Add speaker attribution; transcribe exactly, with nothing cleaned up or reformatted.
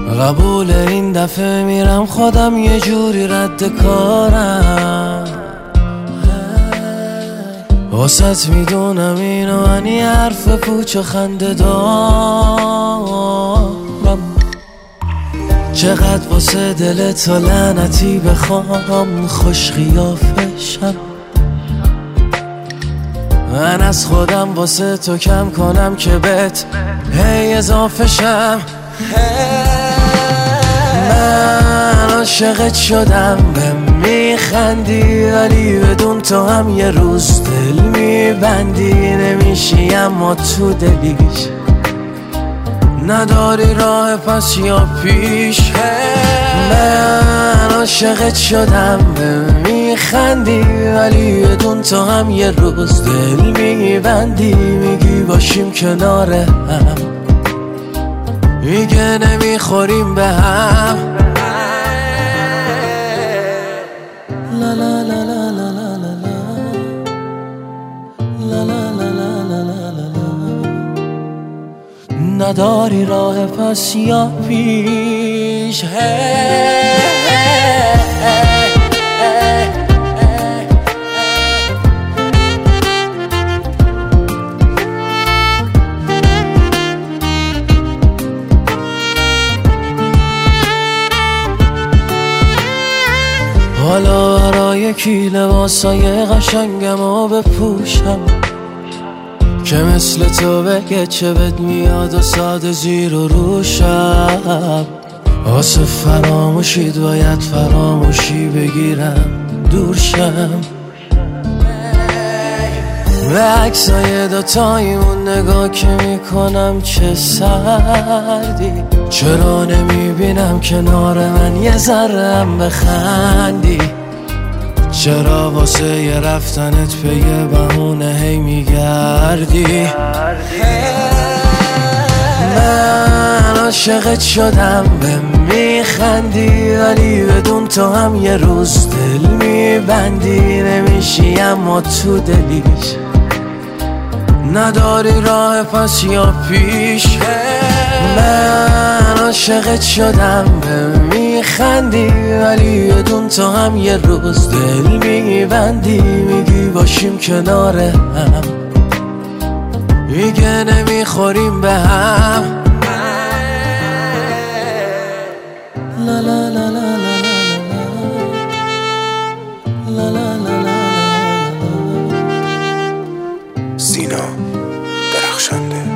Speaker 1: قبول این دفعه میرم خودم یه جوری رد کارم، واسط میدونم اینو انی حرف پوچ و خنده دارم. چقدر واسه دل تو لعنتی بخوام خوش قیافشم، من از خودم واسه تو کم کنم که بهت هی اضافه شم. من عاشقت شدم به میخندی، ولی بدون تو هم یه روز دل میبندی. نمیشی اما تو دلیش نداری راه پس یا پیش. من عاشقت شدم به میخندی، ولی بدون تو هم یه روز دل میبندی. میگی باشیم کنار هم، میگه نمیخوریم به هم. لا لا لا لا لا لا لا لا لا لا لا لا. نداری راه پس یا پیش. حالا برای کی لباسای قشنگم رو بپوشم که مثل تو بگه چه بد میاد و ساده زیر و روشم. واسه فراموشید باید فراموشی بگیرم دورشم. به عکسای دوتایمون نگاه که میکنم چه سردی. چرا نمیبینم کنار من یه ذره‌ام بخندی؟ چرا واسه یه رفتنت به یه بهونه هی میگردی؟ من عاشقت شدم به میخندی، ولی بدون تو هم یه روز دل میبندی. نمیشی اما تو دلیش نداری راه پس یا پیش. من عاشقت شدم به میخندی، ولی بدون تو هم یه روز دل میبندی. میگی باشیم کنار هم، میگه نمیخوریم به هم. لا لا لا لا لا لا لا لا.
Speaker 2: سینا درخشنده.